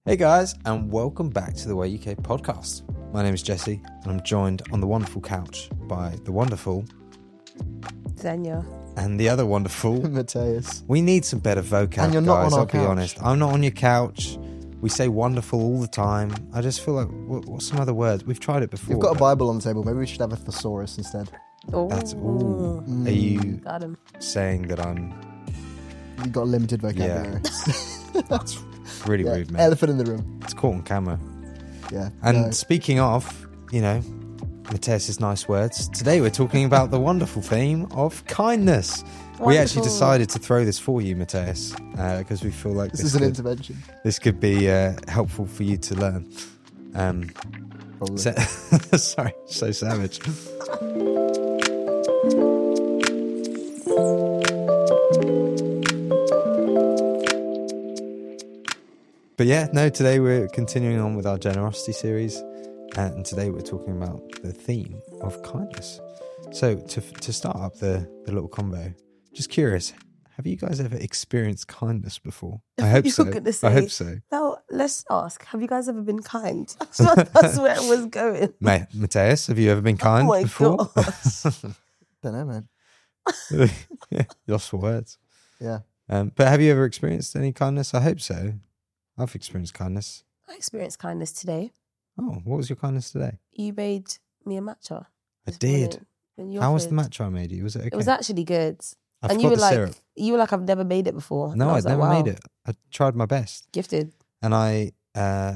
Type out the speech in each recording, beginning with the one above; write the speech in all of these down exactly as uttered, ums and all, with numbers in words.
Hey guys, and welcome back to the Way U K podcast. My name is Jesse, and I'm joined on the wonderful couch by the wonderful Xenia and the other wonderful Matthias. We need some better vocab, And you're not guys. on our I'll be couch. honest. I'm not on your couch. We say wonderful all the time. I just feel like what, what's some other words? We've tried it before. We've got a but Bible on the table. Maybe we should have a thesaurus instead. Oh, That's ooh. Are you got him. saying that I'm? You've got limited vocabulary. That's really Yeah, rude, man. Elephant in the room. It's caught on camera. Yeah. And no. speaking of, you know, Matthias' nice words, today we're talking about the wonderful theme of kindness. We actually Wonderful. decided to throw this for you, Matthias, because we feel like This this, is an could, intervention. this could be uh, helpful for you to learn. Um, Probably. so, sorry, so savage. But yeah, no, today we're continuing on with our generosity series, uh, and today we're talking about the theme of kindness. So to to start up the, the little convo, just curious, have you guys ever experienced kindness before? I hope You so. were gonna I say- hope so. Now, let's ask, have you guys ever been kind? That's where it was going. Ma- Matthias, have you ever been kind Oh my before? gosh. Don't know, man. Yeah, lost for words. Yeah. Um, but have you ever experienced any kindness? I hope so. I've experienced kindness. I experienced kindness today. Oh, what was your kindness today? You made me a matcha. I this did. morning when you How was the offered. matcha I made you? Was it okay? It was actually good. I and forgot you were the like, syrup. you were like, I've never made it before. No, And I I'd was like, never wow, made it. I tried my best. Gifted. And I uh,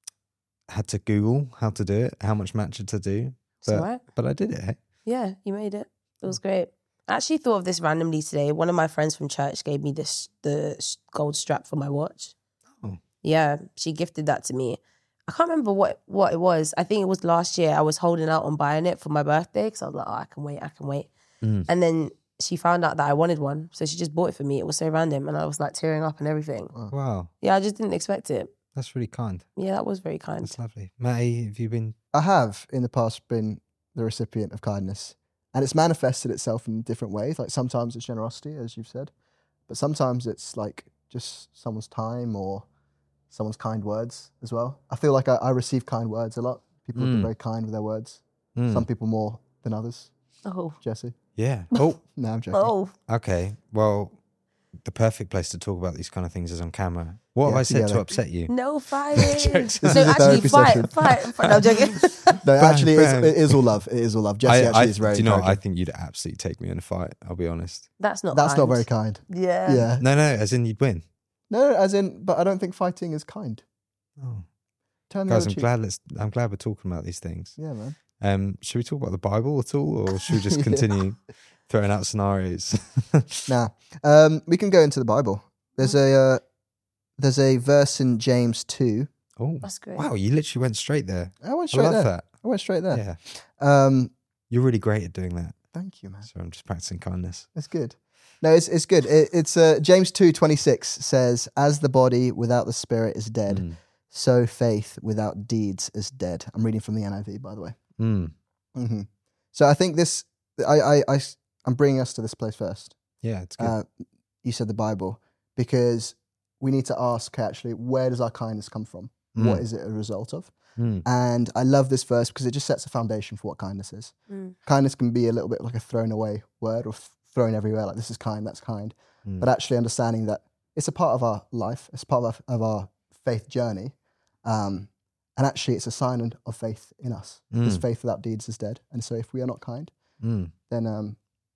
had to Google how to do it, how much matcha to do. It's But, all right. but I did it. Hey? Yeah, you made it. It was great. I actually thought of this randomly today. One of my friends from church gave me this the s- gold strap for my watch. Oh. Yeah, she gifted that to me. I can't remember what, what it was. I think it was last year. I was holding out on buying it for my birthday because I was like, oh, I can wait, I can wait. Mm. And then she found out that I wanted one. So she just bought it for me. It was so random. And I was like tearing up and everything. Wow, Yeah, I just didn't expect it. that's really kind. Yeah, that was very kind. That's lovely. Matty, have you been... I have in the past been the recipient of kindness. And it's manifested itself in different ways. Like sometimes it's generosity, as you've said. But sometimes it's like just someone's time or someone's kind words as well. I feel like I, I receive kind words a lot. People have Mm. been very kind with their words. Mm. Some people more than others. Oh, Jesse? Yeah. Oh, No, I'm joking. oh. okay. Well, the perfect place to talk about these kind of things is on camera. What have Yeah, I said to together. upset you? No fighting. Jokes. No, This is a actually, therapy fight, session. fight, fight. No, I'm joking. No, actually, it is, bam. it is all love. It is all love. Jesse I, actually I, is very do you know what? I encouraging. think you'd absolutely take me in a fight, I'll be honest. That's not That's kind. not very kind. Yeah. Yeah. No, no, as in you'd win. No, as in, but I don't think fighting is kind. Oh. Turn the Guys, other I'm cheek. glad let's I'm glad we're talking about these things. Yeah, man. Um, should we talk about the Bible at all, or should we just Yeah. continue throwing out scenarios? Nah. Um, we can go into the Bible. There's a uh, there's a verse in James two. Oh, That's great. wow! You literally went straight there. I went I straight love there. that. I went straight there. Yeah, Um, you're really great at doing that. thank you, man. So I'm just practicing kindness. It's good. No, it's it's good. It, it's uh, James two twenty six says, "As the body without the spirit is dead, Mm. so faith without deeds is dead." I'm reading from the N I V, by the way. Mm. hmm So I think this. I I I I'm bringing us to this place first. Yeah, it's good. Uh, you said the Bible, because we need to ask actually, where does our kindness come from? Mm. What is it a result of? Mm. And I love this verse because it just sets a foundation for what kindness is. Mm. Kindness can be a little bit like a thrown away word or f- thrown everywhere, like this is kind, that's kind. Mm. But actually understanding that it's a part of our life, it's part of our, of our faith journey. Um, and actually it's a sign of faith in us. Because Mm. faith without deeds is dead. And so if we are not kind, Mm. then um,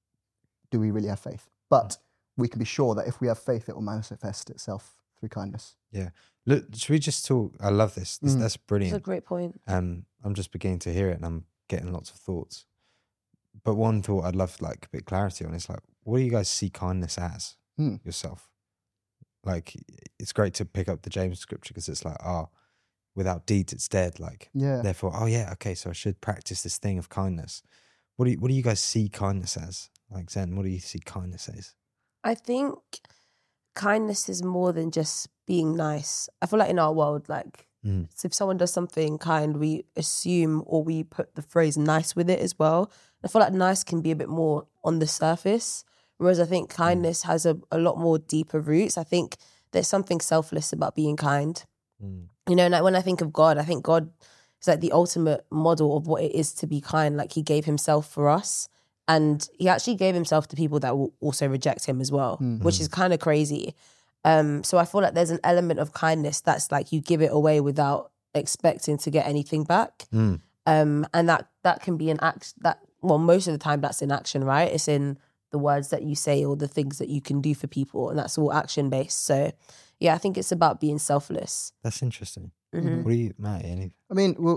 do we really have faith? But we can be sure that if we have faith, it will manifest itself through kindness. Look, should we just talk? I love this. this Mm. That's That's a brilliant. great point. Um, I'm just beginning to hear it, and I'm getting lots of thoughts. But one thought I'd love like a bit of clarity on is like, what do you guys see kindness as Hmm. yourself? Like, it's great to pick up the James scripture because it's like, oh, without deeds, it's dead. Like, Yeah. therefore, oh yeah, okay, so I should practice this thing of kindness. What do you, what do you guys see kindness as? Like Zen, what do you see kindness as? I think kindness is more than just being nice. I feel like in our world, like, Mm. so if someone does something kind, we assume or we put the phrase nice with it as well. I feel like nice can be a bit more on the surface, whereas I think kindness has a, a lot more deeper roots. I think there's something selfless about being kind. Mm. You know, and like when I think of God, I think God is like the ultimate model of what it is to be kind. Like he gave himself for us, and he actually gave himself to people that will also reject him as well, Mm. which is kind of crazy. Um, so I feel like there's an element of kindness that's like you give it away without expecting to get anything back. Mm. Um, and that that can be an act that, well, most of the time that's in action, right? It's in the words that you say or the things that you can do for people, and that's all action based. So yeah, I think it's about being selfless. That's interesting. Mhm. What do you, Matt? Any? I mean, well,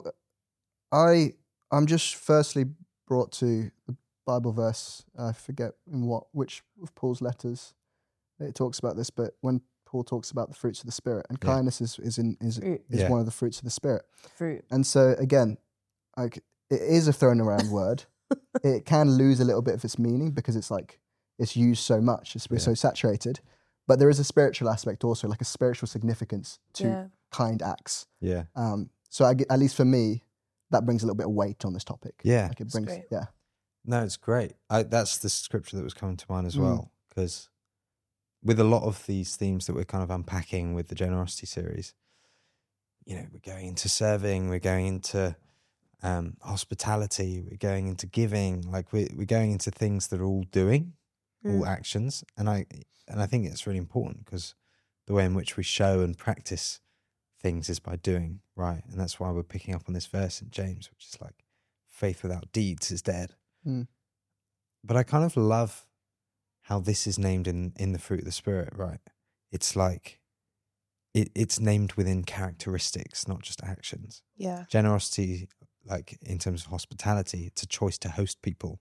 I I'm just firstly brought to the Bible verse. I forget in what which of Paul's letters it talks about this, but when Paul talks about the fruits of the Spirit, and Yeah. kindness is is in is, Fruit. is Yeah. one of the fruits of the Spirit. Fruit. And so again, like it is a thrown around word. It can lose a little bit of its meaning because it's like it's used so much. It's, we're Yeah. so saturated. But there is a spiritual aspect also, like a spiritual significance to Yeah. kind acts. Yeah. Um, so I, get- at least for me, that brings a little bit of weight on this topic. Yeah. like it That's brings, great. yeah. No, it's great. I, that's the scripture that was coming to mind as Mm. well, because with a lot of these themes that we're kind of unpacking with the generosity series, you know, we're going into serving, we're going into um, hospitality, we're going into giving, like we're, we're going into things that are all doing, all Mm. actions. And I, and I think it's really important because the way in which we show and practice things is by doing, right? And that's why we're picking up on this verse in James, which is like, faith without deeds is dead. Mm. But I kind of love how this is named in, in the fruit of the Spirit, right? It's like, it, it's named within characteristics, not just actions. Yeah. Generosity, like in terms of hospitality, it's a choice to host people.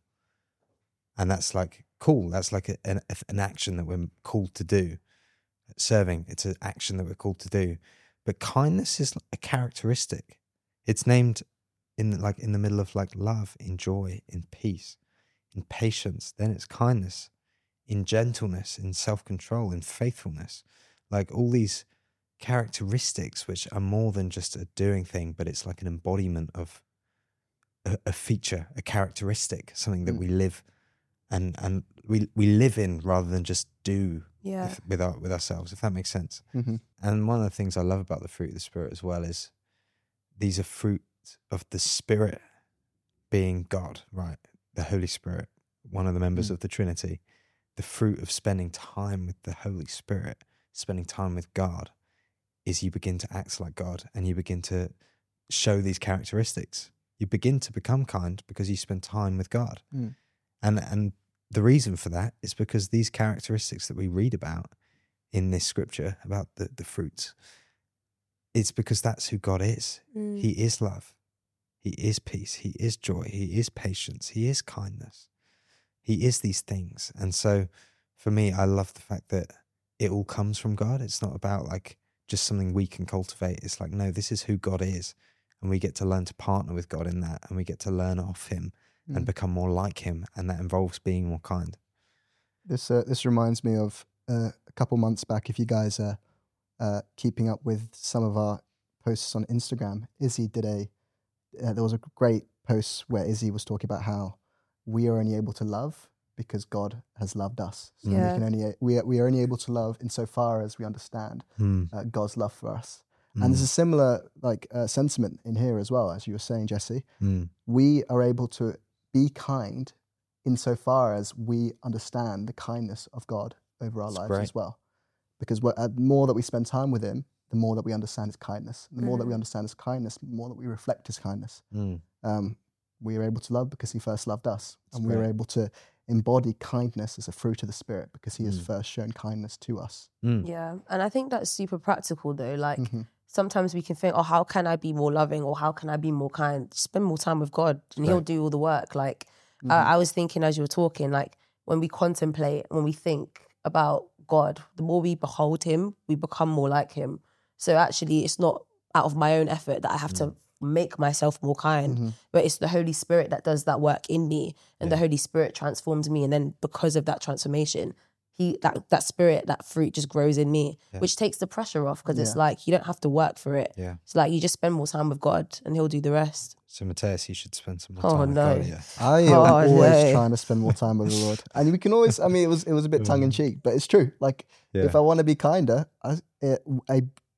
And that's like, cool. That's like a, an, an action that we're called to do. Serving, it's an action that we're called to do. But kindness is a characteristic. It's named in like in the middle of like love, in joy, in peace, in patience. Then it's kindness, in gentleness, in self-control, in faithfulness. Like all these characteristics which are more than just a doing thing, but it's like an embodiment of a, a feature, a characteristic, something that Mm. we live and and we we live in rather than just do Yeah. with, with our with ourselves, if that makes sense. Mm-hmm. And one of the things I love about the fruit of the Spirit as well is these are fruit of the Spirit being God, right? The Holy Spirit, one of the members Mm. of the Trinity. The fruit of spending time with the Holy Spirit, spending time with God, is you begin to act like God and you begin to show these characteristics. You begin to become kind because you spend time with God. Mm. And and the reason for that is because these characteristics that we read about in this scripture, about the, the fruits, it's because that's who God is. Mm. He is love. He is peace. He is joy. He is patience. He is kindness. He is these things. And so for me, I love the fact that it all comes from God. It's not about like just something we can cultivate. It's like, no, this is who God is. And we get to learn to partner with God in that. And we get to learn off him and Mm. become more like him. And that involves being more kind. This uh, this reminds me of uh, a couple months back. If you guys are uh, keeping up with some of our posts on Instagram, Izzy did a. Uh, there was a great post where Izzy was talking about how we are only able to love because God has loved us. So Yeah. we can only we are, we are only able to love insofar as we understand Mm. uh, God's love for us. And there's a similar like uh, sentiment in here as well, as you were saying, Jesse. Mm. We are able to be kind insofar as we understand the kindness of God over our That's lives great. as well. Because what, uh, the more that we spend time with him, the more that we understand his kindness. The more that we Mhm. understand his kindness, the more that we reflect his kindness. Mm. Um, we are able to love because he first loved us. That's and we are great. able to embody kindness as a fruit of the Spirit because he has Mm. first shown kindness to us. Mm. Yeah. And I think that's super practical though. Like Mhm. sometimes we can think, oh, how can I be more loving or how can I be more kind? Spend more time with God and he'll Right. do all the work. Like Mhm. uh, I was thinking as you were talking, like when we contemplate, when we think about God, the more we behold him, we become more like him. So actually it's not out of my own effort that I have to make myself more kind, Mhm. but it's the Holy Spirit that does that work in me, and Yeah. the Holy Spirit transforms me, and then because of that transformation, he that that spirit, that fruit just grows in me, Yeah. which takes the pressure off because it's Yeah. like you don't have to work for it. Yeah. It's like you just spend more time with God, and he'll do the rest. So Mateus, you should spend some more Oh, time with no. God. Yeah. I am Oh, always no. trying to spend more time with the Lord, and we can always. I mean, it was it was a bit tongue in cheek, but it's true. Like Yeah. if I want to be kinder, I, it, I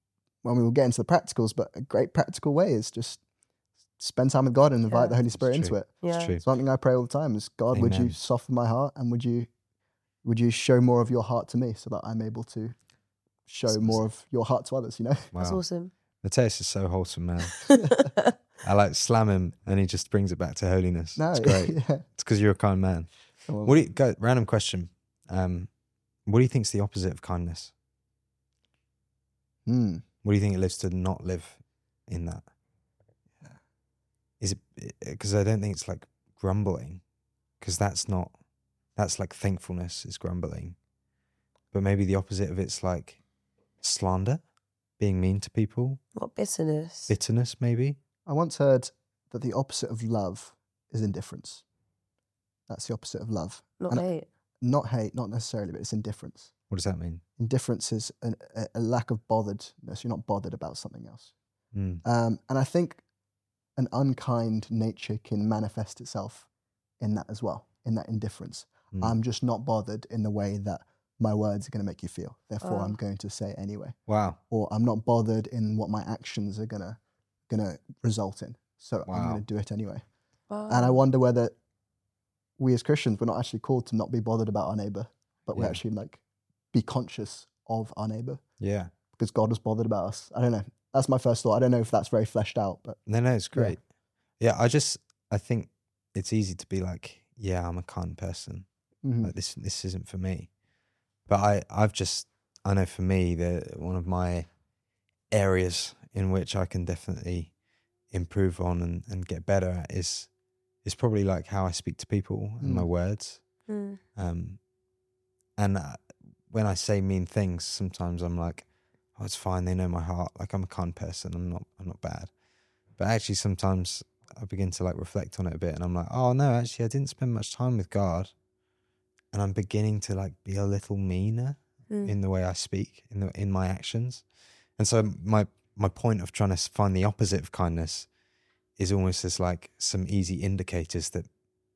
when we will get into the practicals, but a great practical way is just spend time with God and invite Yeah. the Holy Spirit It's into true. it. Yeah. It's true. Something I pray all the time is, God, would you Amen. soften my heart, and would you would you show more of your heart to me, so that I'm able to show That's more of your heart to others, you know? That's Wow. awesome. Mateus is so wholesome, man. I like slam him and he just brings it back to holiness. No, It's great. yeah. It's because you're a kind man. Well, What do you go? Random question. Um, what do you think is the opposite of kindness? hmm. What do you think it lives to not live in that? Is it because I don't think it's like grumbling, because that's not that's like thankfulness is grumbling, but maybe the opposite of it's like slander, being mean to people, What bitterness? bitterness maybe. I once heard that the opposite of love is indifference. That's the opposite of love. Not and- hate. Not hate, not necessarily, but it's indifference. What does that mean? Indifference is an, a, a lack of botheredness. You're not bothered about something else. Mm. Um, and I think an unkind nature can manifest itself in that as well, in that indifference. Mm. I'm just not bothered in the way that my words are going to make you feel. Therefore, Oh. I'm going to say it anyway. Wow. Or I'm not bothered in what my actions are going to going to result in. So I'm Wow. going to do it anyway. Wow. And I wonder whether we as Christians, we're not actually called to not be bothered about our neighbor, but we Yeah. actually like be conscious of our neighbor Yeah. because God is bothered about us. I don't know. That's my first thought. I don't know if that's very fleshed out, but No, no, it's great. Yeah, I just I think it's easy to be like, yeah, I'm a kind person. mhm. Like this this isn't for me. But I I've just I know for me that one of my areas in which I can definitely improve on and, and get better at is is probably like how I speak to people and my Mm. words. Mm. Um, and uh, when I say mean things, sometimes I'm like, oh, it's fine. They know my heart. Like I'm a kind person. I'm not. I'm not bad. But actually, sometimes I begin to like reflect on it a bit, and I'm like, oh no, actually, I didn't spend much time with God, and I'm beginning to like be a little meaner Mm. in the way I speak, in the in my actions. And so my my point of trying to find the opposite of kindness is almost as like some easy indicators that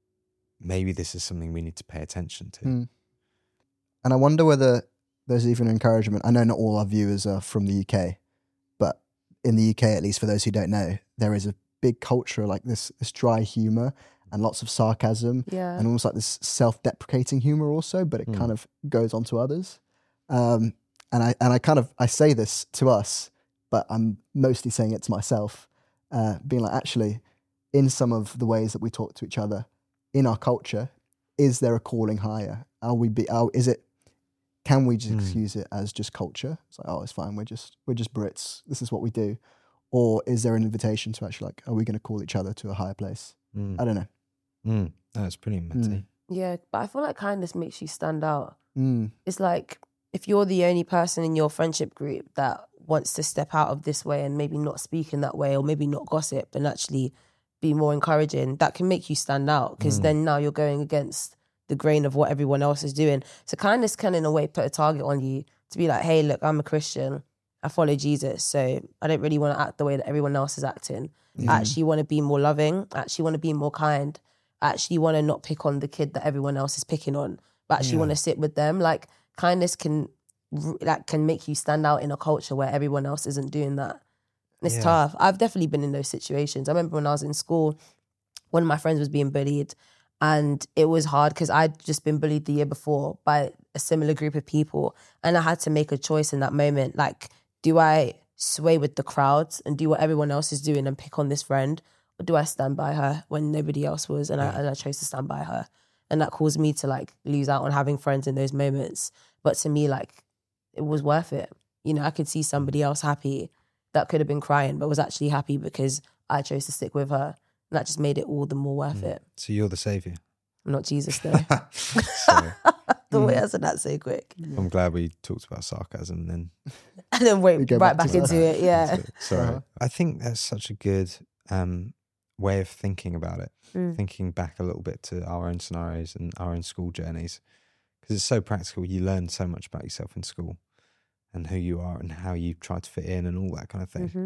maybe this is something we need to pay attention to. Mm. And I wonder whether there's even encouragement. I know not all our viewers are from the U K, but in the U K, at least for those who don't know, there is a big culture like this, this dry humor and lots of sarcasm Yeah. and almost like this self-deprecating humor also, but it Mm. kind of goes on to others. Um, and I and I kind of I say this to us, but I'm mostly saying it to myself, uh, being like, actually, in some of the ways that we talk to each other in our culture, is there a calling higher? Are we be? Are, is it? Can we just Mm. excuse it as just culture? It's like, oh, it's fine. We're just we're just Brits. This is what we do. Or is there an invitation to actually like, are we going to call each other to a higher place? Mm. I don't know. Mm. No, it's pretty messy. Yeah. But I feel like kindness makes you stand out. Mm. It's like if you're the only person in your friendship group that wants to step out of this way and maybe not speak in that way or maybe not gossip and actually be more encouraging, that can make you stand out because Mm. then now you're going against the grain of what everyone else is doing. So kindness can in a way put a target on you to be like, hey, look, I'm a Christian. I follow Jesus. So I don't really want to act the way that everyone else is acting. I actually want to be more loving. I actually want to be more kind. I actually want to not pick on the kid that everyone else is picking on, but actually Yeah. want to sit with them. Like kindness can that can make you stand out in a culture where everyone else isn't doing that. And it's Yeah. tough. I've definitely been in those situations. I remember when I was in school, one of my friends was being bullied and it was hard because I'd just been bullied the year before by a similar group of people. And I had to make a choice in that moment. Like, do I sway with the crowds and do what everyone else is doing and pick on this friend? Or do I stand by her when nobody else was? And, I, and I chose to stand by her. And that caused me to like lose out on having friends in those moments. But to me, like, it was worth it. You know, I could see somebody else happy that could have been crying, but was actually happy because I chose to stick with her. And that just made it all the more worth it. So you're the savior. I'm not Jesus though. Sorry. The way I said that so quick. I'm glad we talked about sarcasm and then And then We wait go right back back to into that. it. Yeah. Sorry. Uh-huh. I think that's such a good um, way of thinking about it. Mm. Thinking back a little bit to our own scenarios and our own school journeys. Because it's so practical. You learn so much about yourself in school and who you are and how you try to fit in and all that kind of thing. hmm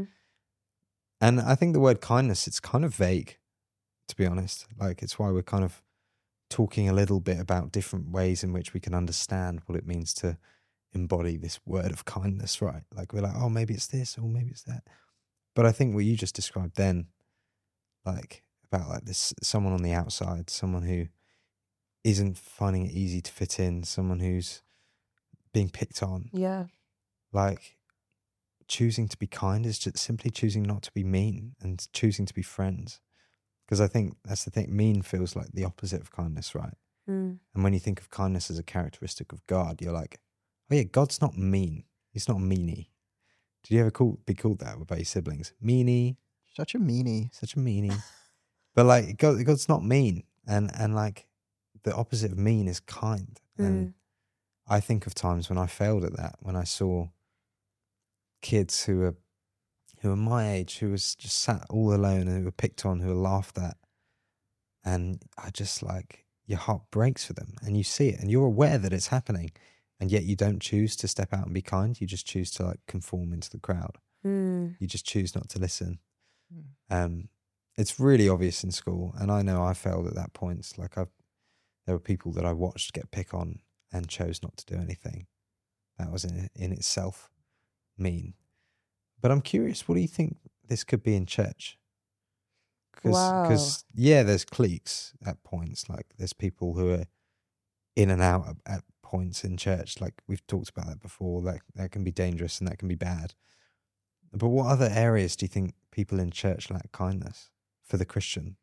And I think the word kindness, it's kind of vague, to be honest. Like, it's why we're kind of talking a little bit about different ways in which we can understand what it means to embody this word of kindness, right? Like we're like, oh, maybe it's this or maybe it's that. But I think what you just described then, like about like this, someone on the outside, someone who isn't finding it easy to fit in, someone who's being picked on, Yeah. like choosing to be kind is just simply choosing not to be mean and choosing to be friends. Because I think that's the thing, mean feels like the opposite of kindness, right? Mm. And when you think of kindness as a characteristic of God, you're like, oh yeah, God's not mean. He's not a meanie. Did you ever call, be called that by your siblings? Meanie. Such a meanie. Such a meanie. But like, God, God's not mean. And, and like, the opposite of mean is kind. And Mm. I think of times when I failed at that, when I saw kids who were who were my age, who was just sat all alone and who were picked on, who were laughed at. And I just like, your heart breaks for them and you see it and you're aware that it's happening. And yet you don't choose to step out and be kind. You just choose to like conform into the crowd. Mm. You just choose not to listen. Mm. Um, it's really obvious in school. And I know I failed at that point. It's like I've, there were people that I watched get pick on and chose not to do anything. That was in, in itself mean. But I'm curious, what do you think this could be in church? Cause, Wow. Because, yeah, there's cliques at points. Like, there's people who are in and out at, at points in church. Like, we've talked about that before. Like, that can be dangerous and that can be bad. But what other areas do you think people in church lack kindness for the Christian?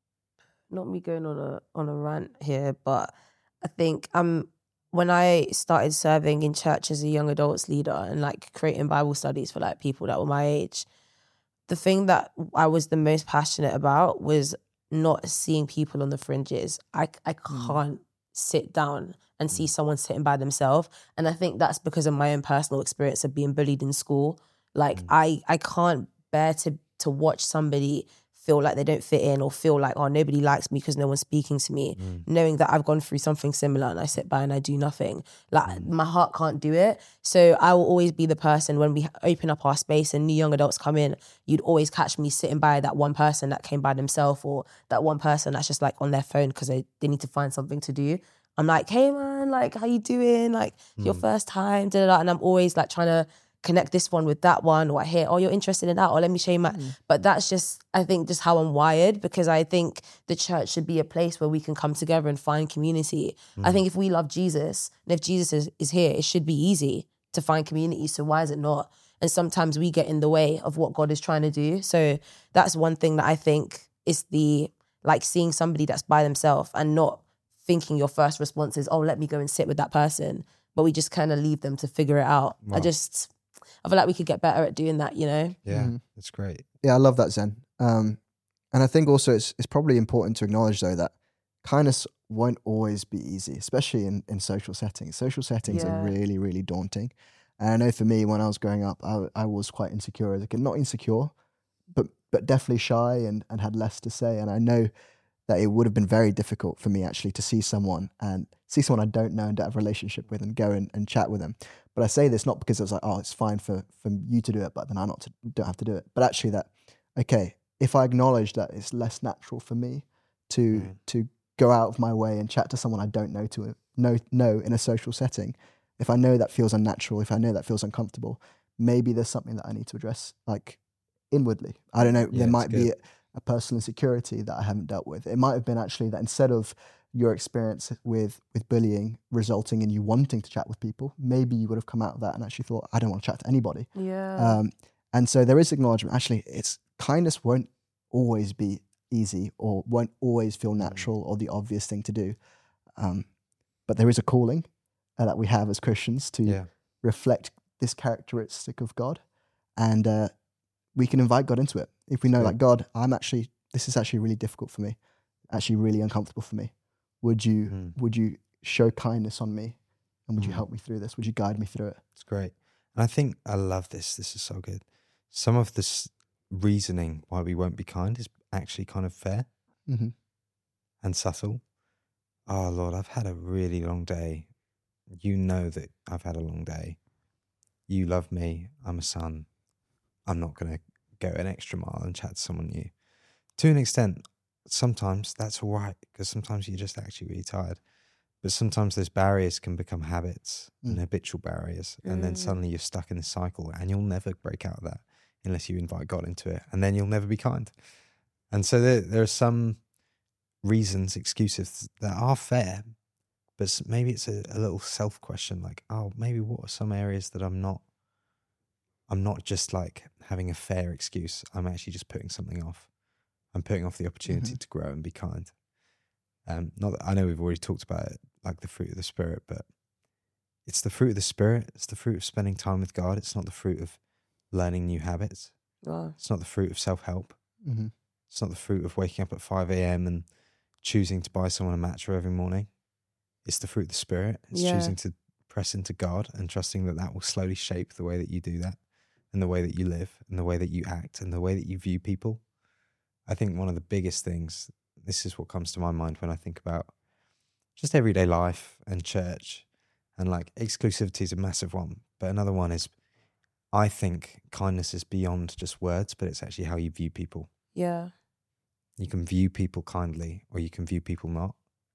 Not me going on a on a rant here, but I think um when I started serving in church as a young adults leader and like creating Bible studies for like people that were my age, the thing that I was the most passionate about was not seeing people on the fringes. I I can't sit down and see someone sitting by themselves, and I think that's because of my own personal experience of being bullied in school. Like Mm. I I can't bear to to watch somebody feel like they don't fit in or feel like, oh, nobody likes me because no one's speaking to me, Mm. knowing that I've gone through something similar and I sit by and I do nothing. Like Mm. my heart can't do it. So I will always be the person when we open up our space and new young adults come in, you'd always catch me sitting by that one person that came by themselves or that one person that's just like on their phone because they, they need to find something to do. I'm like, hey man, like how you doing? Like it's your Mm. first time, da, da, da. And I'm always like trying to connect this one with that one, or I hear, oh, you're interested in that, or let me show you my. Mm. But that's just, I think, just how I'm wired, because I think the church should be a place where we can come together and find community. I Mm. think if we love Jesus, and if Jesus is, is here, it should be easy to find community. So why is it not? And sometimes we get in the way of what God is trying to do. So that's one thing that I think is the, like seeing somebody that's by themselves and not thinking your first response is, oh, let me go and sit with that person. But we just kind of leave them to figure it out. Wow. I just, I feel like we could get better at doing that, you know? Yeah, Mhm. that's great. Yeah, I love that, Zen. Um, and I think also it's it's probably important to acknowledge though that kindness won't always be easy, especially in, in social settings. Social settings Yeah. are really, really daunting. And I know for me, when I was growing up, I, I was quite insecure as a kid. Not insecure, but but definitely shy and, and had less to say. And I know that it would have been very difficult for me actually to see someone and see someone I don't know and don't have a relationship with and go and, and chat with them. But I say this not because it was like, oh, it's fine for, for you to do it, but then I not to, don't have to do it. But actually that, okay, if I acknowledge that it's less natural for me to Mm. to go out of my way and chat to someone I don't know to know, know in a social setting, if I know that feels unnatural, if I know that feels uncomfortable, maybe there's something that I need to address like inwardly. I don't know, Yeah, there it's might be good. a, a personal insecurity that I haven't dealt with. It might have been actually that instead of your experience with with bullying resulting in you wanting to chat with people, maybe you would have come out of that and actually thought, I don't want to chat to anybody. Yeah. Um, and so there is acknowledgement. Actually, it's kindness won't always be easy or won't always feel natural or the obvious thing to do. Um, but there is a calling uh, that we have as Christians to Yeah. reflect this characteristic of God, and uh, we can invite God into it. If we know, Good. like, God, I'm actually, this is actually really difficult for me, actually really uncomfortable for me. Would you, Mm. would you show kindness on me, and would you Mm. help me through this? Would you guide me through it? It's great. And I think I love this. This is so good. Some of this reasoning why we won't be kind is actually kind of fair Mm-hmm. and subtle. Oh, Lord, I've had a really long day. You know that I've had a long day. You love me. I'm a son. I'm not going to go an extra mile and chat to someone new. To an extent, sometimes that's all right, because sometimes you're just actually really tired. But sometimes those barriers can become habits Mm. and habitual barriers. And then Mm. suddenly you're stuck in this cycle and you'll never break out of that unless you invite God into it. And then you'll never be kind. And so there, there are some reasons, excuses that are fair, but s- maybe it's a, a little self question like, oh, maybe what are some areas that I'm not, I'm not just like having a fair excuse. I'm actually just putting something off. I'm putting off the opportunity Mhm. to grow and be kind. Um, not that I know we've already talked about it, like the fruit of the Spirit, but it's the fruit of the Spirit. It's the fruit of spending time with God. It's not the fruit of learning new habits. Wow. It's not the fruit of self-help. Mm-hmm. It's not the fruit of waking up at five a.m. and choosing to buy someone a matcha every morning. It's the fruit of the Spirit. It's Yeah. choosing to press into God and trusting that that will slowly shape the way that you do that and the way that you live and the way that you act and the way that you view people. I think one of the biggest things, this is what comes to my mind when I think about just everyday life and church, and like exclusivity is a massive one. But another one is, I think kindness is beyond just words, but it's actually how you view people. Yeah. You can view people kindly or you can view people not.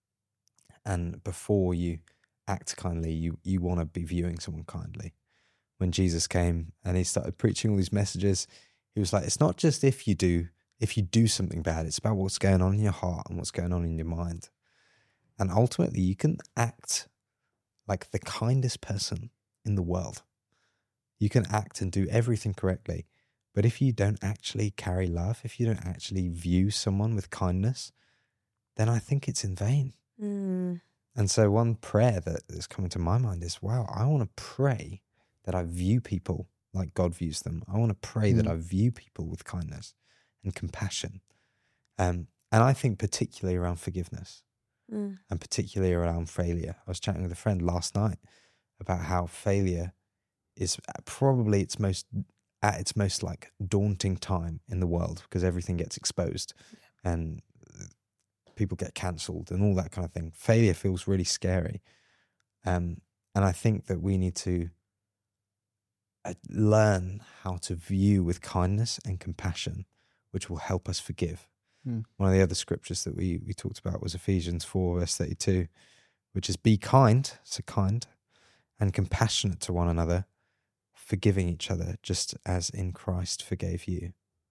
And before you act kindly, you, you want to be viewing someone kindly. When Jesus came and he started preaching all these messages, he was like, it's not just if you do, if you do something bad, it's about what's going on in your heart and what's going on in your mind. And ultimately you can act like the kindest person in the world. You can act and do everything correctly. But if you don't actually carry love, if you don't actually view someone with kindness, then I think it's in vain. Mm. And so one prayer that is coming to my mind is, wow, I want to pray that I view people like God views them. I want to pray that Mm. I view people with kindness and compassion. Um, and I think particularly around forgiveness Mm. and particularly around failure. I was chatting with a friend last night about how failure is probably its most, at its most like daunting time in the world because everything gets exposed and people get cancelled and all that kind of thing. Failure feels really scary. Um, and I think that we need to uh, learn how to view with kindness and compassion, which will help us forgive. Mm. One of the other scriptures that we, we talked about was Ephesians four, verse thirty-two, which is be kind, so kind, and compassionate to one another, forgiving each other, just as in Christ forgave you.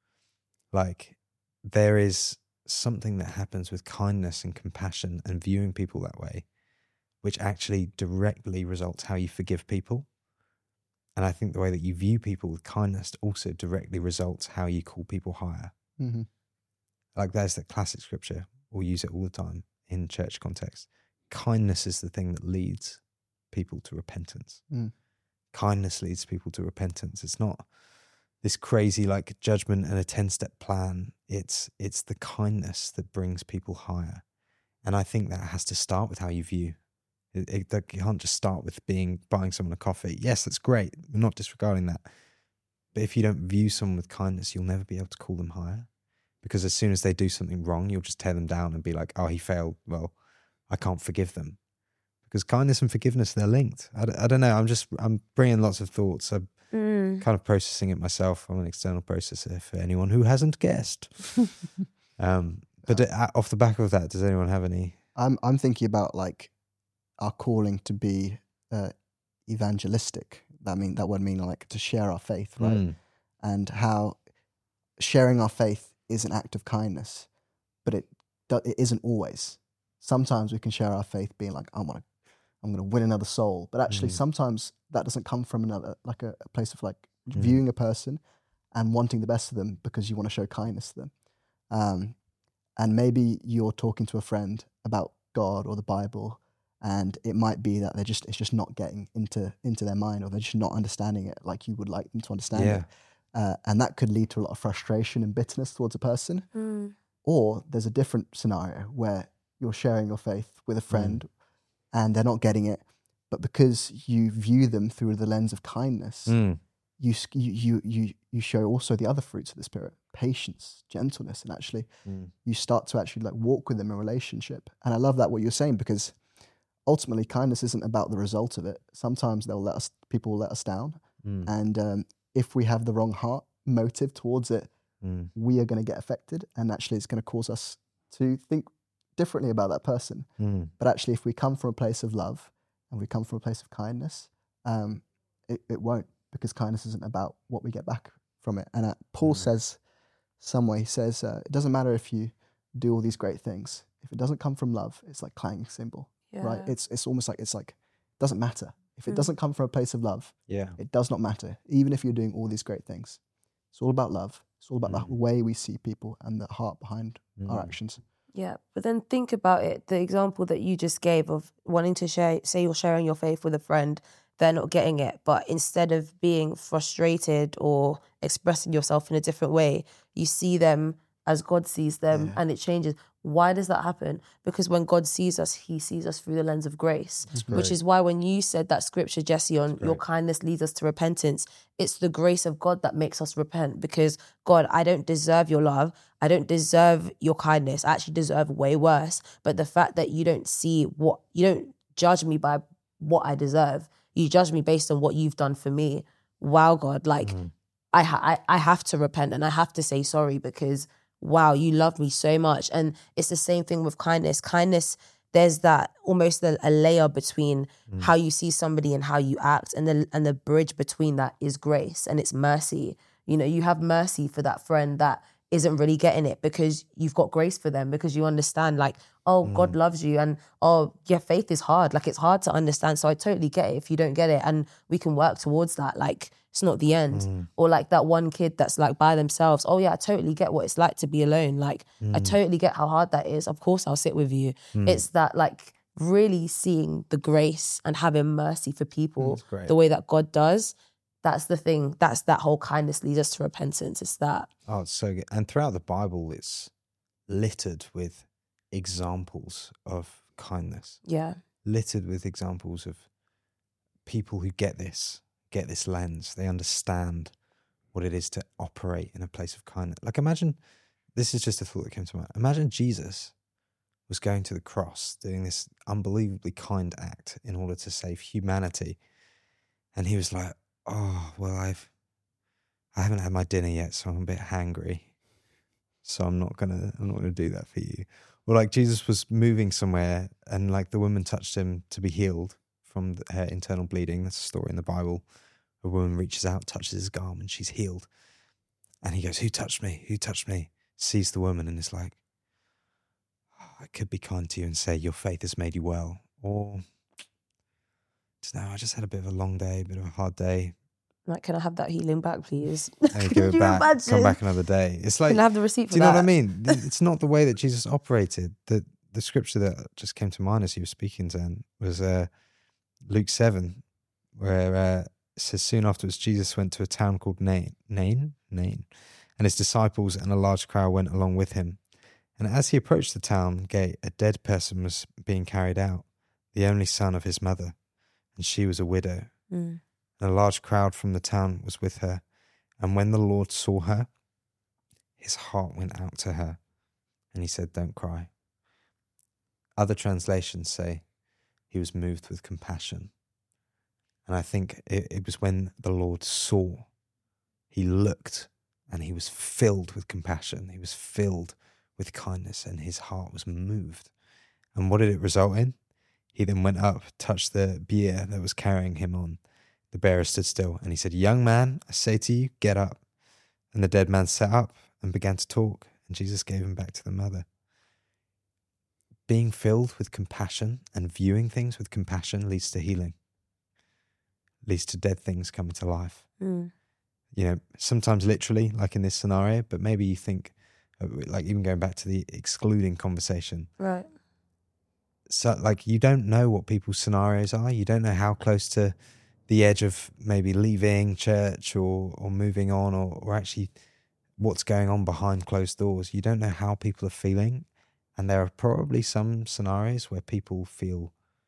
Like, there is something that happens with kindness and compassion and viewing people that way, which actually directly results how you forgive people. And I think the way that you view people with kindness also directly results how you call people higher. Mm-hmm. Like there's that classic scripture, we'll use it all the time in church context. Kindness is the thing that leads people to repentance. Mm. Kindness leads people to repentance. It's not this crazy like judgment and a ten-step plan. It's it's the kindness that brings people higher. And I think that has to start with how you view. It, it, that can't just start with being buying someone a coffee. Yes, that's great. We're not disregarding that. But if you don't view someone with kindness, you'll never be able to call them higher. Because as soon as they do something wrong, you'll just tear them down and be like, oh, he failed. Well, I can't forgive them. Because kindness and forgiveness, they're linked. I, d- I don't know. I'm just, I'm bringing lots of thoughts. I'm Mm. kind of processing it myself. I'm an external processor for anyone who hasn't guessed. um, but uh, off the back of that, does anyone have any? I'm I'm thinking about like our calling to be uh, evangelistic. That mean that would mean like to share our faith, right? Mm, And how sharing our faith is an act of kindness, but it do- it isn't always. Sometimes we can share our faith being like, I want to, I'm going to win another soul, but actually Mm. sometimes that doesn't come from another like a, a place of like Mm. viewing a person and wanting the best of them because you want to show kindness to them. Um, and maybe you're talking to a friend about God or the Bible, and it might be that they're just it's just not getting into into their mind, or they're just not understanding it like you would like them to understand yeah. it. Uh, and that could lead to a lot of frustration and bitterness towards a person. Mm. Or there's a different scenario where you're sharing your faith with a friend and they're not getting it, but because you view them through the lens of kindness, Mm. you, s- you you you you show also the other fruits of the Spirit: patience, gentleness, and actually Mm. you start to actually like walk with them in a relationship. And I love that what you're saying, because ultimately kindness isn't about the result of it. Sometimes they'll let us, people will let us down, Mm. and um, if we have the wrong heart motive towards it, Mm. we are going to get affected, and actually it's going to cause us to think differently about that person. Mm. But actually, if we come from a place of love and we come from a place of kindness, um, it, it won't, because kindness isn't about what we get back from it. And uh, Paul Mm. says somewhere, he says, uh, it doesn't matter if you do all these great things. If it doesn't come from love, it's like clanging cymbal, Yeah. right? It's it's almost like, it's like, it doesn't matter. If it Mm. doesn't come from a place of love, Yeah. it does not matter, even if you're doing all these great things. It's all about love. It's all about Mm. the way we see people and the heart behind our Mm. actions. Yeah, but then think about it. The example that you just gave of wanting to share, say you're sharing your faith with a friend, they're not getting it. But instead of being frustrated or expressing yourself in a different way, you see them as God sees them, Yeah. and it changes. Why does that happen? Because when God sees us, he sees us through the lens of grace, That's which great. is why when you said that scripture, Jesse, on That's your great. kindness leads us to repentance, it's the grace of God that makes us repent. Because God, I don't deserve your love. I don't deserve your kindness. I actually deserve way worse. But the fact that you don't see what, you don't judge me by what I deserve. You judge me based on what you've done for me. Wow, God, like Mm. I, ha- I I have to repent and I have to say sorry, because wow, you love me so much. And it's the same thing with kindness. Kindness, there's that almost a, a layer between Mm. how you see somebody and how you act, and the and the bridge between that is grace and it's mercy. You know, you have mercy for that friend that isn't really getting it, because you've got grace for them, because you understand, like, oh, Mm. God loves you, and oh, yeah, faith is hard. Like, it's hard to understand. So I totally get it if you don't get it, and we can work towards that. Like, it's not the end. Mm. Or like that one kid that's like by themselves. Oh yeah, I totally get what it's like to be alone. Like, I Mm. totally get how hard that is. Of course, I'll sit with you. Mm. It's that, like, really seeing the grace and having mercy for people That's great. the way that God does. That's the thing. That's that whole kindness leads us to repentance. It's that. Oh, it's so good. And throughout the Bible, it's littered with examples of kindness, Yeah. littered with examples of people who get this, get this lens. They understand what it is to operate in a place of kindness. Like, imagine, this is just a thought that came to mind. Imagine Jesus was going to the cross, doing this unbelievably kind act in order to save humanity. And he was like, oh, well, I've, I haven't had my dinner yet, so I'm a bit hangry. So I'm not gonna, I'm not gonna do that for you. Or like Jesus was moving somewhere, and like the woman touched him to be healed from the, her internal bleeding. That's a story in the Bible. A woman reaches out, touches his garment, she's healed. And he goes, who touched me? Who touched me? Sees the woman and is like, oh, I could be kind to you and say, your faith has made you well. Or, no, I just had a bit of a long day, a bit of a hard day. Like, can I have that healing back, please? And give it you back, imagine? come back another day. It's like, Can I have the receipt for do you know that? what I mean? It's not the way that Jesus operated. The the scripture that just came to mind as he was speaking then was uh, Luke seven, where uh, it says, soon afterwards Jesus went to a town called Nain, Nain, Nain, and his disciples and a large crowd went along with him. And as he approached the town gate, a dead person was being carried out, the only son of his mother, and she was a widow. Mm. And a large crowd from the town was with her. And when the Lord saw her, his heart went out to her, and he said, don't cry. Other translations say he was moved with compassion. And I think it, it was when the Lord saw, he looked, and he was filled with compassion. He was filled with kindness, and his heart was moved. And what did it result in? He then went up, touched the bier that was carrying him on. The bearer stood still, and he said, young man, I say to you, get up. And the dead man sat up and began to talk, and Jesus gave him back to the mother. Being filled with compassion and viewing things with compassion leads to healing, leads to dead things coming to life. Mm. You know, sometimes literally, like in this scenario, but maybe you think, like even going back to the excluding conversation. Right. So, like, you don't know what people's scenarios are. You don't know how close to the edge of maybe leaving church or, or moving on or, or actually what's going on behind closed doors. You don't know how people are feeling. And there are probably some scenarios where people feel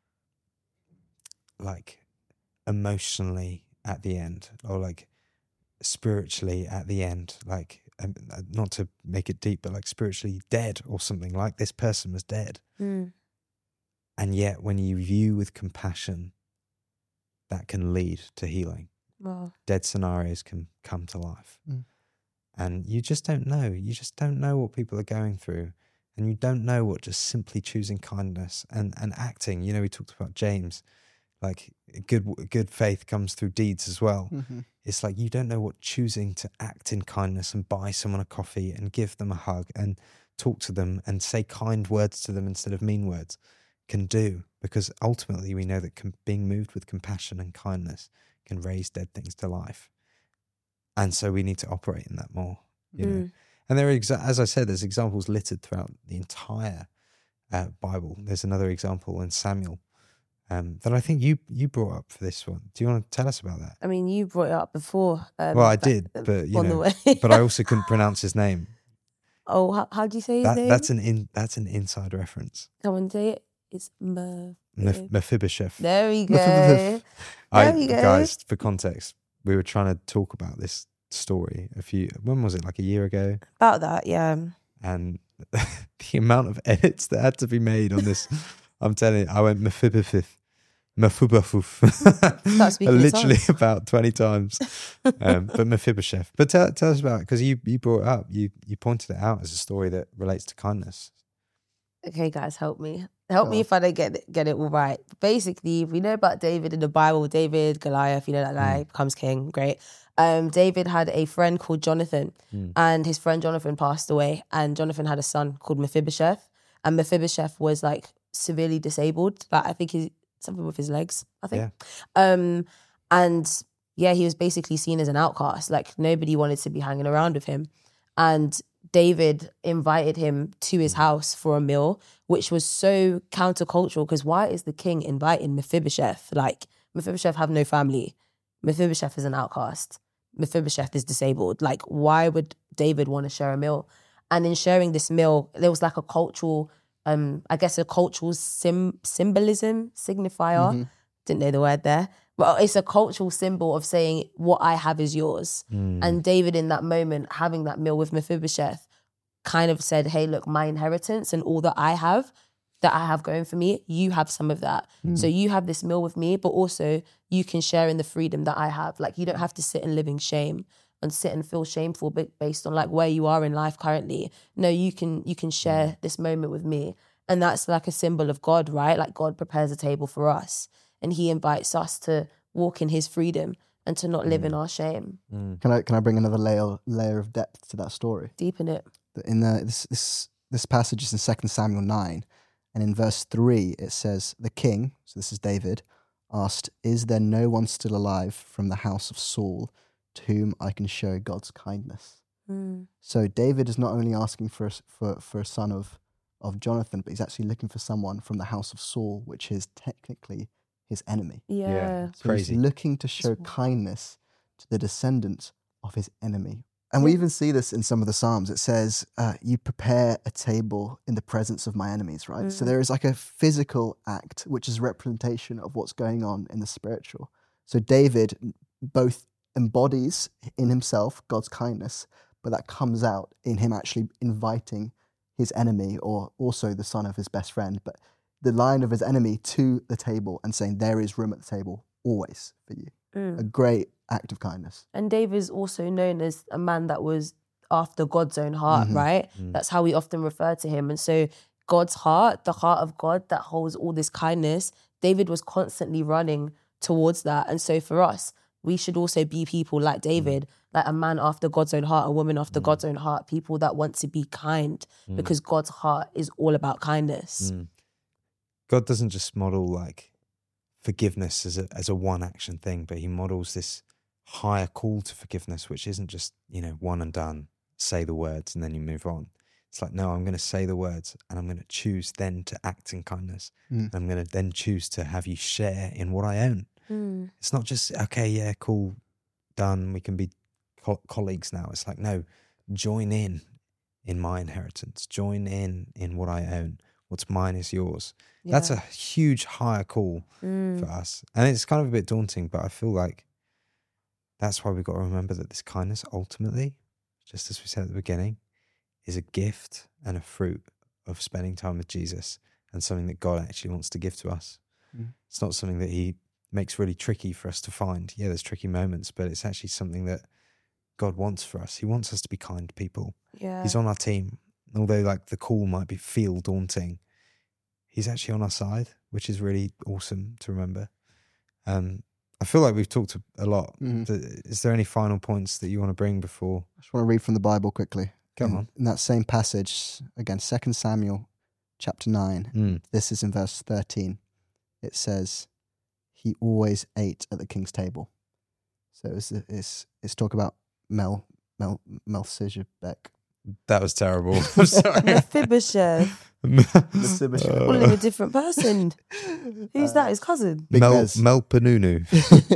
like emotionally at the end, or like spiritually at the end, like um, not to make it deep, but like spiritually dead or something, like this person was dead. Mm. And yet when you view with compassion, that can lead to healing. Wow. Dead scenarios can come to life. Mm. And you just don't know. You just don't know what people are going through. And you don't know what just simply choosing kindness and, and acting. You know, we talked about James, like good good faith comes through deeds as well. Mm-hmm. It's like you don't know what choosing to act in kindness and buy someone a coffee and give them a hug and talk to them and say kind words to them instead of mean words can do. Because ultimately we know that com- being moved with compassion and kindness can raise dead things to life. And so we need to operate in that more, you know. Mm. And there are, exa- as I said, there's examples littered throughout the entire uh, Bible. There's another example in Samuel um, that I think you you brought up for this one. Do you want to tell us about that? I mean, you brought it up before. Um, Well, I back- did, but you on the know, way. but I also couldn't pronounce his name. Oh, how, how do you say his That name? that's an in that's an inside reference. Come on, say it. It's Meph- Meph- Mephibosheth. There we go. Mephibosheth. I, There we go. guys, for context, we were trying to talk about this story a few. When was it? Like a year ago. About that, yeah. And the amount of edits that had to be made on this, I'm telling you, I went Mephibosheth, Mephibosheth, Start speaking in literally tongues. about twenty times. Um, but Mephibosheth. But tell, tell us about it, because you you brought it up, you you pointed it out as a story that relates to kindness. Okay, guys, help me. Help me Go on. if I don't get it, get it all right. Basically, we know about David in the Bible. David, Goliath, you know that guy, becomes king. Great. Um, David had a friend called Jonathan, Mm. and his friend Jonathan passed away, and Jonathan had a son called Mephibosheth, and Mephibosheth was like severely disabled. Like I think he's something with his legs, I think. Um, and yeah, he was basically seen as an outcast. Like nobody wanted to be hanging around with him. And David invited him to his house for a meal, which was so countercultural, because why is the king inviting Mephibosheth? Like, Mephibosheth have no family. Mephibosheth is an outcast. Mephibosheth is disabled. Like, why would David want to share a meal? And in sharing this meal, there was like a cultural, um, I guess a cultural sim- symbolism, signifier. Mhm. Didn't know the word there. But it's a cultural symbol of saying, what I have is yours. Mm. And David, in that moment, having that meal with Mephibosheth, kind of said, hey, look, my inheritance and all that I have, that I have going for me, you have some of that. So you have this meal with me, but also you can share in the freedom that I have. Like, you don't have to sit and live in shame and sit and feel shameful ba- based on like where you are in life currently. No, you can you can share this moment with me. And that's like a symbol of God, right? Like God prepares a table for us, and he invites us to walk in his freedom and to not live in our shame. Mm. Can I can I bring another layer layer of depth to that story? Deepen it. In the this this this passage is in Second Samuel nine, and in verse three it says, "The king," so this is David, asked, "Is there no one still alive from the house of Saul to whom I can show God's kindness?" Mm. So David is not only asking for a, for for a son of of Jonathan, but he's actually looking for someone from the house of Saul, which is technically his enemy. Yeah. Yeah. So Crazy. he's looking to show wild. kindness to the descendants of his enemy. And we Yeah. even see this in some of the Psalms. It says, uh, you prepare a table in the presence of my enemies, right? So Mm. there is like a physical act, which is representation of what's going on in the spiritual. So David both embodies in himself God's kindness, but that comes out in him actually inviting his enemy, or also the son of his best friend, but the line of his enemy to the table and saying, there is room at the table always for you. Mm. A great act of kindness. And David's also known as a man that was after God's own heart, Mhm. right? Mm. That's how we often refer to him. And so God's heart, the heart of God that holds all this kindness, David was constantly running towards that. And so for us, we should also be people like David, like a man after God's own heart, a woman after God's own heart, people that want to be kind, Mm. because God's heart is all about kindness. Mm. God doesn't just model like forgiveness as a as a one action thing, but he models this higher call to forgiveness, which isn't just, you know, one and done, say the words and then you move on. It's like, no, I'm going to say the words and I'm going to choose then to act in kindness. Mm. And I'm going to then choose to have you share in what I own. Mm. It's not just, okay, yeah, cool, done, we can be co- colleagues now. It's like, no, join in in my inheritance, join in in what I own. What's mine is yours. That's Yeah. a huge higher call Mm. for us. And it's kind of a bit daunting, but I feel like that's why we've got to remember that this kindness ultimately, just as we said at the beginning, is a gift and a fruit of spending time with Jesus, and something that God actually wants to give to us. Mm. It's not something that he makes really tricky for us to find. Yeah, there's tricky moments, but it's actually something that God wants for us. He wants us to be kind people. Yeah. He's on our team. although like the call might be feel daunting, he's actually on our side, which is really awesome to remember. Um, I feel like we've talked a lot. Mhm. Is there any final points that you want to bring before? I just want to read from the Bible quickly. Come in, on. In that same passage, again, Second Samuel chapter nine, Mm. this is in verse thirteen. It says, he always ate at the king's table. So it's, it's, it's talk about Mel, Mel, Melchizedek. That was terrible. I'm sorry. Mephibosheth. Mephibosheth. Uh, Calling a different person. Who's that? His cousin? Big Mel, Mez. Mel Panunu.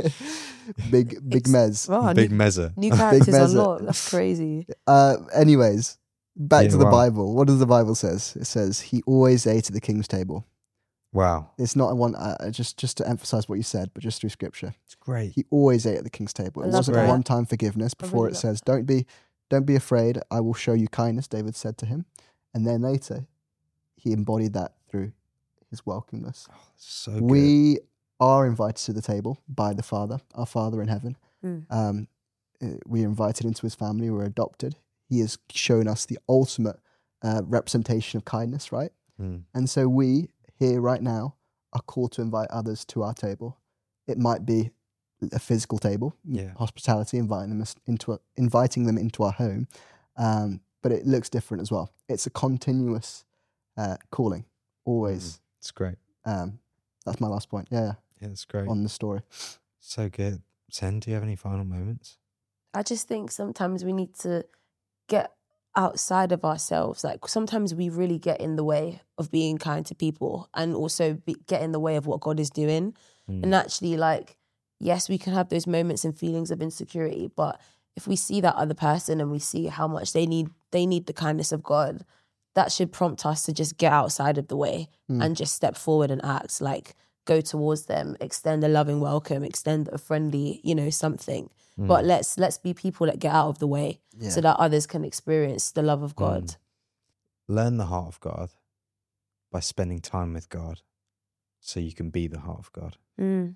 Big, Big Ex- Mez. Wow, Big new, Mezza. new characters a Mezza. lot. That's crazy. Uh, anyways, back Yeah, to the wow. Bible. What does the Bible says? It says he always ate at the king's table. Wow. It's not one uh, just just to emphasize what you said, but just through scripture. It's great. He always ate at the king's table. I It love wasn't that. a one-time forgiveness. I Before really it love says, "Don't be, don't be afraid. I will show you kindness." David said to him, and then later, he embodied that through his welcomeness. So good. We are invited to the table by the Father, our Father in heaven. Mm. Um, uh, we are invited into his family. We're adopted. He has shown us the ultimate uh, representation of kindness, right? Mm. And so we here right now are called to invite others to our table. It might be a physical table, Yeah. hospitality, inviting them into a, inviting them into our home, um, but it looks different as well. It's a continuous uh, calling, always. It's great. Um, that's my last point. Yeah, Yeah, it's great. on the story. So good. Sen, do you have any final moments? I just think sometimes we need to get outside of ourselves. Like sometimes we really get in the way of being kind to people and also be, get in the way of what God is doing. Mm. And actually, like, yes, we can have those moments and feelings of insecurity, but if we see that other person and we see how much they need, they need the kindness of God, that should prompt us to just get outside of the way Mm. and just step forward and act, like go towards them, extend a loving welcome, extend a friendly, you know, something. Mm. But let's let's be people that get out of the way Yeah. so that others can experience the love of God. Mm. Learn the heart of God by spending time with God so you can be the heart of God. Mm.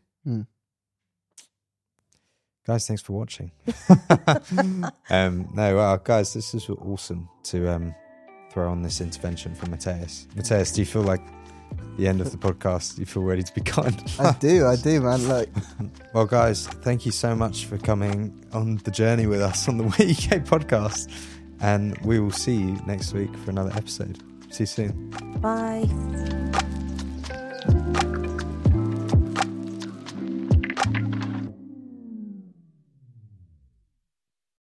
Guys, thanks for watching. um, no, wow, guys, this is awesome to um, throw on this intervention from Mateus. Mateus, do you feel like the end of the podcast, you feel ready to be kind? I do, I do, man. Like, Well, guys, thank you so much for coming on the journey with us on the Way U K podcast. And we will see you next week for another episode. See you soon. Bye.